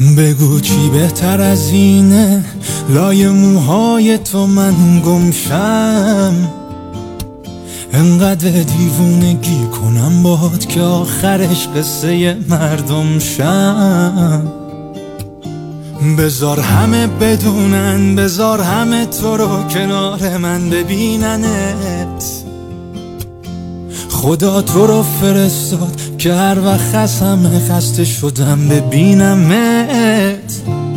بگو چی بهتر از اینه، لای موهای تو من گمشم. انقدر دیوونگی کنم باهات که آخرش قصه مردم شم. بذار همه بدونن، بذار همه تو رو کنار من ببیننت. خدا تو رو فرستاد که هر وقت از همه خسته شدم ببینمت.